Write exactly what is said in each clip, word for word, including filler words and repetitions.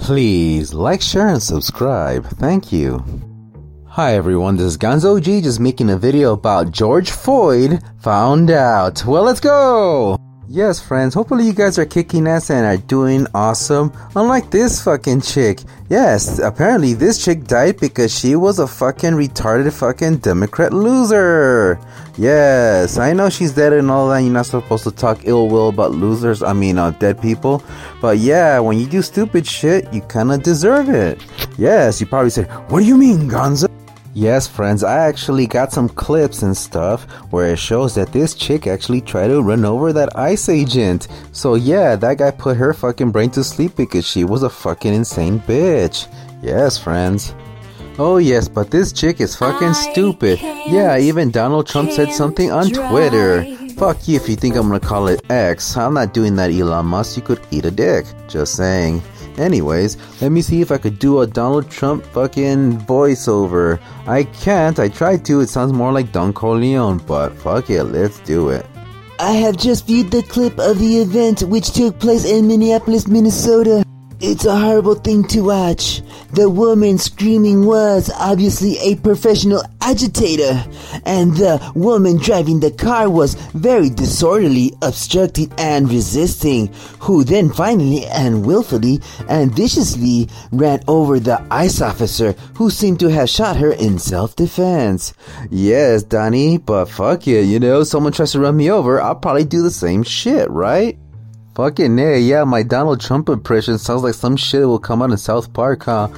Please like, share, and subscribe. Thank you. Hi everyone, this is Gonzo G just making a video about George Floyd found out. Well, let's go! Yes, friends, hopefully you guys are kicking ass and are doing awesome. Unlike this fucking chick. Yes, apparently this chick died because she was a fucking retarded fucking Democrat loser. Yes, I know she's dead and all that. You're not supposed to talk ill will about losers, I mean uh, dead people. But yeah, when you do stupid shit, you kinda deserve it. Yes, you probably said, what do you mean, Gonzo? Yes, friends, I actually got some clips and stuff where it shows that this chick actually tried to run over that ICE agent. So yeah, that guy put her fucking brain to sleep because she was a fucking insane bitch. Yes, friends. Oh yes, but this chick is fucking stupid. Yeah, even Donald Trump said something on Twitter. Fuck you if you think I'm gonna call it X. I'm not doing that, Elon Musk. You could eat a dick. Just saying. Anyways, let me see if I could do a Donald Trump fucking voiceover. I can't, I tried to, it sounds more like Don Corleone, but fuck it, let's do it. I have just viewed the clip of the event which took place in Minneapolis, Minnesota. It's a horrible thing to watch. The woman screaming was obviously a professional agitator, and the woman driving the car was very disorderly, obstructing and resisting, who then finally and willfully and viciously ran over the ICE officer who seemed to have shot her in self-defense. Yes, Donnie, but fuck it, you know, someone tries to run me over, I'll probably do the same shit, right? Fucking yeah, yeah, my Donald Trump impression sounds like some shit that will come out in South Park, huh?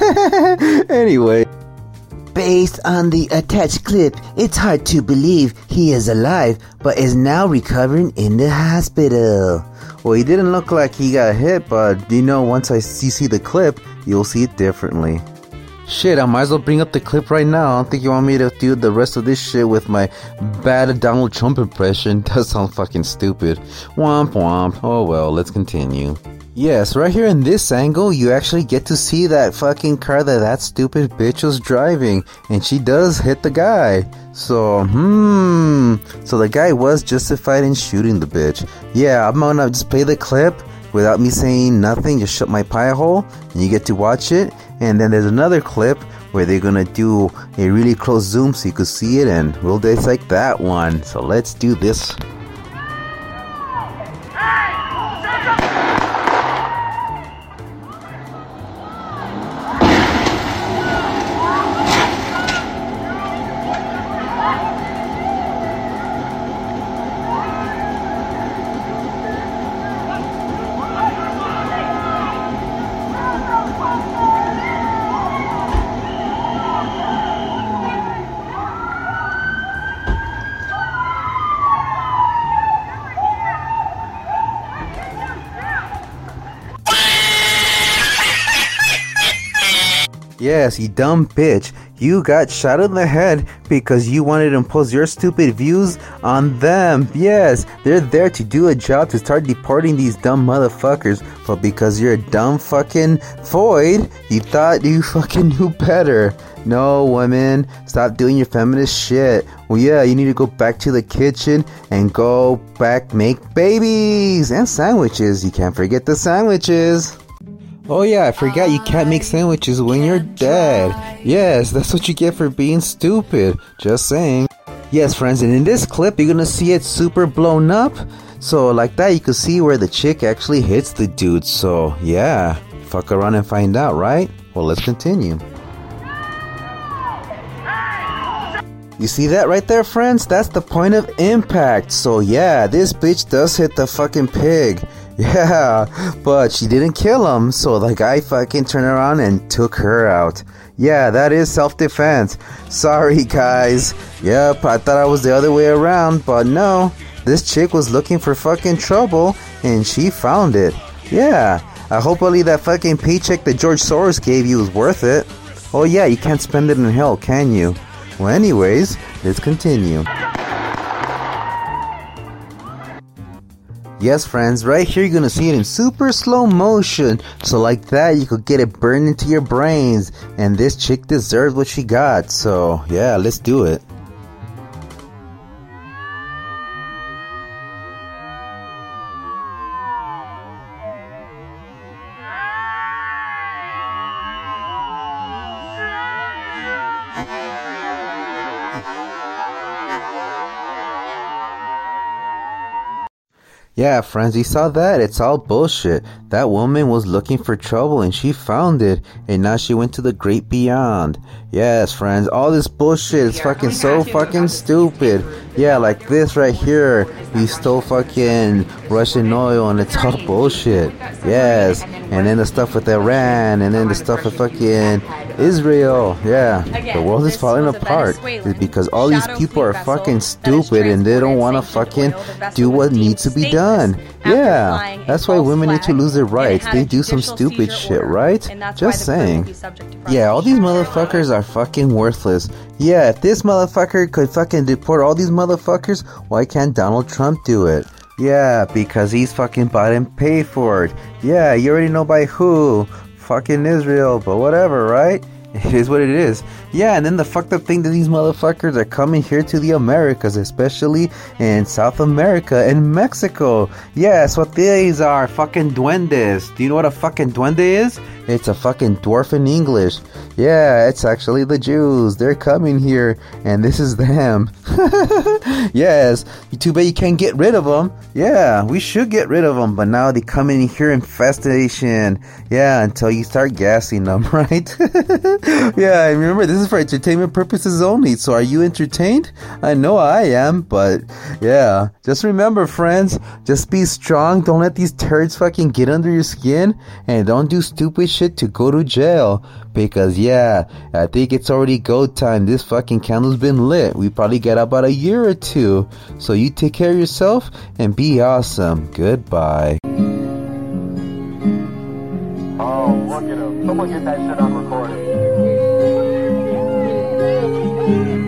Anyway. Based on the attached clip, it's hard to believe he is alive, but is now recovering in the hospital. Well, he didn't look like he got hit, but you know, once I see, see the clip, you'll see it differently. Shit, I might as well bring up the clip right now. I don't think you want me to do the rest of this shit with my bad Donald Trump impression. That sounds fucking stupid. Womp womp. Oh well, let's continue. Yes, right here in this angle, you actually get to see that fucking car that that stupid bitch was driving. And she does hit the guy. So, hmm. So the guy was justified in shooting the bitch. Yeah, I'm gonna just play the clip without me saying nothing, just shut my pie hole, and you get to watch it. And then there's another clip where they're gonna do a really close zoom so you can see it, and we'll dissect that one. So let's do this. Yes, you dumb bitch. You got shot in the head because you wanted to impose your stupid views on them. Yes, they're there to do a job to start deporting these dumb motherfuckers. But because you're a dumb fucking Floyd, you thought you fucking knew better. No, women, stop doing your feminist shit. Well, yeah, you need to go back to the kitchen and go back make babies and sandwiches. You can't forget the sandwiches. Oh yeah, I forgot you can't make sandwiches when you're dead. Yes, that's what you get for being stupid. Just saying. Yes, friends, and in this clip, you're gonna see it super blown up. So like that, you can see where the chick actually hits the dude. So yeah, fuck around and find out, right? Well, let's continue. You see that right there, friends? That's the point of impact. So yeah, this bitch does hit the fucking pig. Yeah, but she didn't kill him, so the guy fucking turned around and took her out. Yeah, that is self-defense. Sorry, guys. Yep, I thought I was the other way around, but no. This chick was looking for fucking trouble, and she found it. Yeah, I hopefully that fucking paycheck that George Soros gave you was worth it. Oh yeah, you can't spend it in hell, can you? Well, anyways, let's continue. Yes, friends, right here you're gonna see it in super slow motion. So like that, you could get it burned into your brains. And this chick deserves what she got. So yeah, let's do it. Yeah, friends, you saw that? It's all bullshit. That woman was looking for trouble and she found it, and now she went to the great beyond. Yes, friends, all this bullshit is fucking so fucking stupid. Yeah, like this right here. We stole fucking Russian oil and it's all bullshit. Yes, and then the stuff with Iran, and then the stuff with fucking Israel. Yeah, the world is falling apart. It's because all these people are fucking stupid and they don't want to fucking do what needs to be done. Yeah, that's why women need to lose their rights. They do some stupid shit, right? Just saying. Yeah, all these motherfuckers are fucking worthless. Yeah, if this motherfucker could fucking deport all these motherfuckers, why can't Donald Trump do it? Yeah, because he's fucking bought and paid for it. Yeah, you already know by who. Fucking Israel, but whatever, right? It is what it is. Yeah, and then the fucked up thing that these motherfuckers are coming here to the Americas, especially in South America and Mexico. Yeah, that's what these are. Fucking duendes. Do you know what a fucking duende is? It's a fucking dwarf in English. Yeah, it's actually the Jews. They're coming here, and this is them. Yes, too bad you can't get rid of them. Yeah, we should get rid of them, but now they come in here in infestation. Yeah, until you start gassing them, right? Yeah, and remember, this is for entertainment purposes only. So are you entertained? I know I am, but yeah, just remember, friends, just be strong. Don't let these turds fucking get under your skin, and don't do stupid shit to go to jail. Because yeah, I think it's already go time. This fucking candle's been lit. We probably got about a year or two. So you take care of yourself and be awesome. Goodbye. Oh, look at him. Someone get that shit on recording.